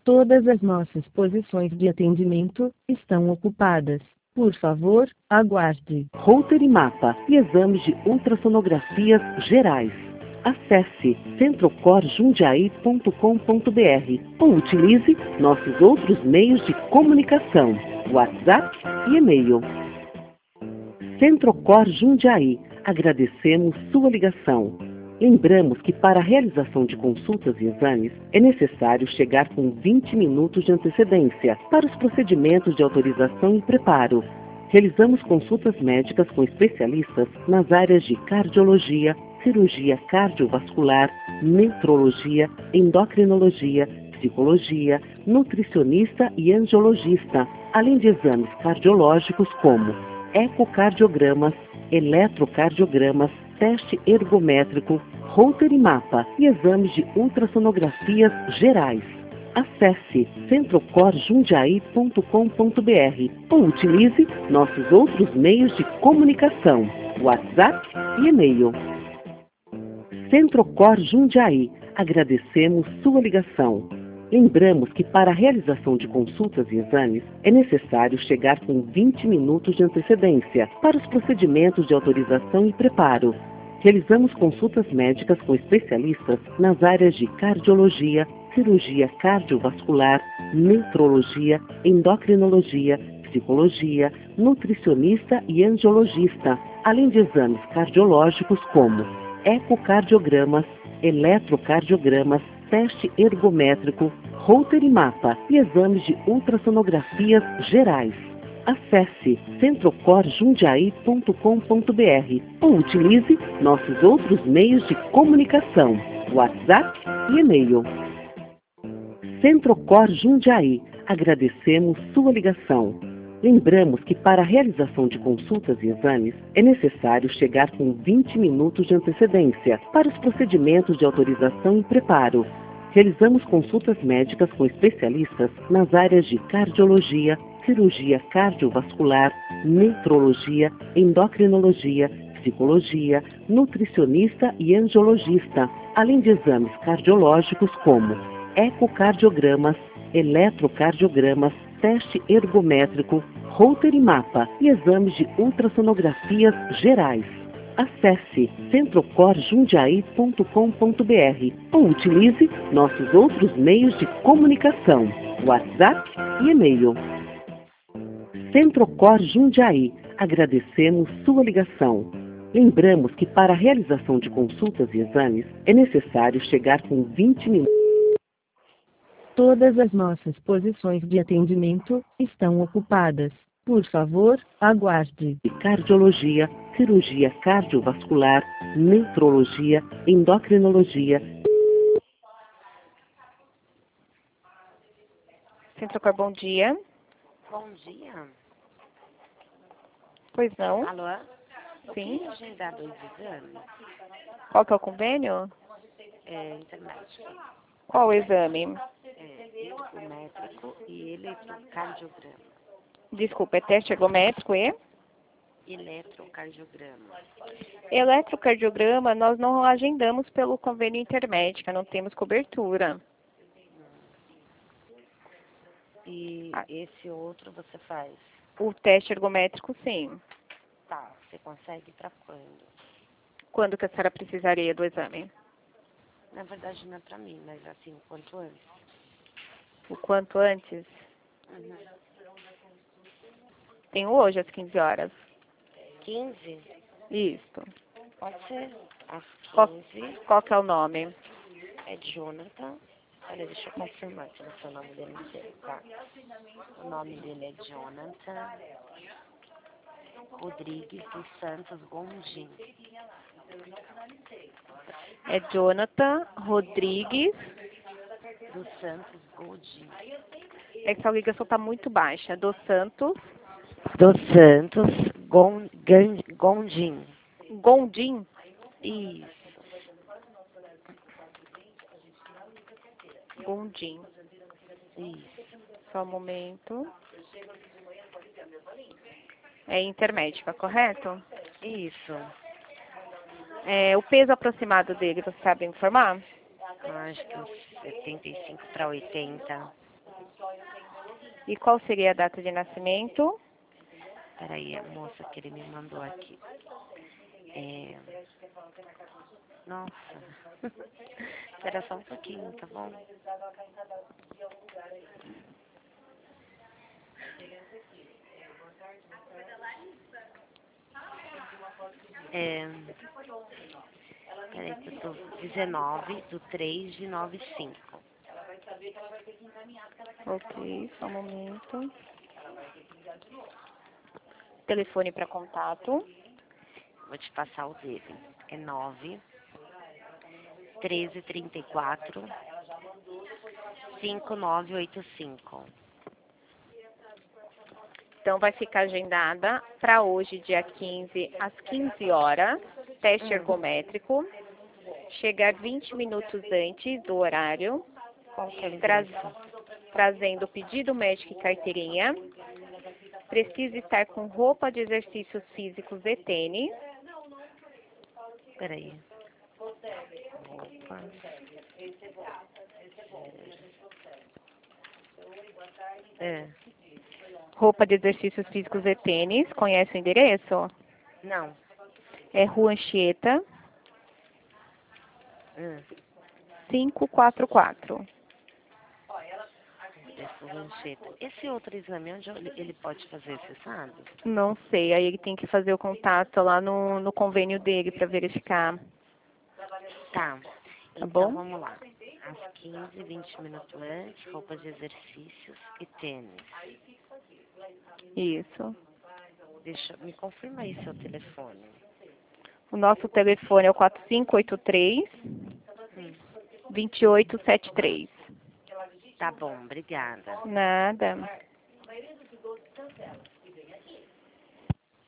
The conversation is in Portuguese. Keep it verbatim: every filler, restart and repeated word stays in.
Todas as nossas posições de atendimento estão ocupadas. Por favor, aguarde. Holter e mapa e exames de ultrassonografias gerais. Acesse centro cor jundiaí ponto com ponto br ou utilize nossos outros meios de comunicação, WhatsApp e e-mail. Centrocor Jundiaí, agradecemos sua ligação. Lembramos que para a realização de consultas e exames é necessário chegar com vinte minutos de antecedência para os procedimentos de autorização e preparo. Realizamos consultas médicas com especialistas nas áreas de cardiologia, cirurgia cardiovascular, nefrologia, endocrinologia, psicologia, nutricionista e angiologista, além de exames cardiológicos como ecocardiogramas, eletrocardiogramas, teste ergométrico, Holter e mapa e exames de ultrassonografias gerais. Acesse centro cor jundiaí ponto com ponto br ou utilize nossos outros meios de comunicação, WhatsApp e e-mail. Centrocor Jundiaí, agradecemos sua ligação. Lembramos que para a realização de consultas e exames é necessário chegar com vinte minutos de antecedência para os procedimentos de autorização e preparo. Realizamos consultas médicas com especialistas nas áreas de cardiologia, cirurgia cardiovascular, nefrologia, endocrinologia, psicologia, nutricionista e angiologista, além de exames cardiológicos como ecocardiogramas, eletrocardiogramas, teste ergométrico, Holter e mapa e exames de ultrassonografias gerais. Acesse centro cor jundiaí ponto com ponto br ou utilize nossos outros meios de comunicação, WhatsApp e e-mail. Centrocor Jundiaí, agradecemos sua ligação. Lembramos que para a realização de consultas e exames é necessário chegar com vinte minutos de antecedência para os procedimentos de autorização e preparo. Realizamos consultas médicas com especialistas nas áreas de cardiologia, cirurgia cardiovascular, nefrologia, endocrinologia, psicologia, nutricionista e angiologista, além de exames cardiológicos como ecocardiogramas, eletrocardiogramas, teste ergométrico, Holter e mapa e exames de ultrassonografias gerais. Acesse centro cor jundiaí ponto com ponto br ou utilize nossos outros meios de comunicação, WhatsApp e e-mail. Centrocor Jundiaí, agradecemos sua ligação. Lembramos que para a realização de consultas e exames é necessário chegar com vinte minutos. Todas as nossas posições de atendimento estão ocupadas. Por favor, aguarde. Cardiologia, cirurgia cardiovascular, nefrologia, endocrinologia. Centrocor, bom dia. Bom dia. Pois não? Alô? Eu Sim. queria agendar dois exames. Qual que é o convênio? É, intermédico. Qual o exame? É, ergométrico e eletrocardiograma. Desculpa, é teste ergométrico e? Eletrocardiograma. Eletrocardiograma, nós não agendamos pelo convênio intermédica, não temos cobertura. E Ah. esse outro você faz? O teste ergométrico, sim. Tá, você consegue para quando? Quando que a senhora precisaria do exame? Na verdade não é para mim, mas assim, o quanto antes. O quanto antes? Uhum. Tenho hoje às quinze horas. quinze? Isso. Pode ser. Às Qual, quinze. qual que é o nome? É Jonathan. Olha, deixa eu confirmar aqui no seu nome dele inteiro, tá? O nome dele é Jonathan Rodrigues dos Santos Gondim. É Jonathan Rodrigues. Dos Santos Gondim. É que a ligação está muito baixa. Dos Santos. Dos Santos Gon- Gan- Gondim. Gondim. Isso. Gondim. Isso. Só um momento. É intermédica, correto? Isso. É, o peso aproximado dele, você sabe informar? Eu acho que uns setenta e cinco para oitenta. E qual seria a data de nascimento? Peraí, a moça que ele me mandou aqui. É... Nossa. Espera só um pouquinho, tá bom? É... Peraí, que eu tô dezenove do três de noventa e cinco. Ok, só um momento. Telefone para contato. Vou te passar o dele. É nove, treze, trinta e quatro, cinco nove oito cinco. Então, vai ficar agendada para hoje, dia quinze, às quinze horas, teste Hum. ergométrico. Chegar vinte minutos antes do horário, Qual que é o tra endereço? trazendo pedido médico e carteirinha. Precisa estar com roupa de exercícios físicos e tênis. Peraí. Roupa. É. Roupa de exercícios físicos e tênis. Conhece o endereço? Não. É Rua Anchieta, Hum. quinhentos e quarenta e quatro. Esse lancheta. Esse outro exame, onde ele ele pode fazer, você sabe? Não sei, aí ele tem que fazer o contato lá no, no convênio dele para verificar. Tá. Tá Então, bom? vamos lá. Às quinze, vinte minutos antes, roupa de exercícios e tênis. Isso. Deixa, me confirma aí seu telefone. O nosso telefone é o quatro cinco oito três, Hum. dois oito sete três. Tá bom, obrigada. Nada.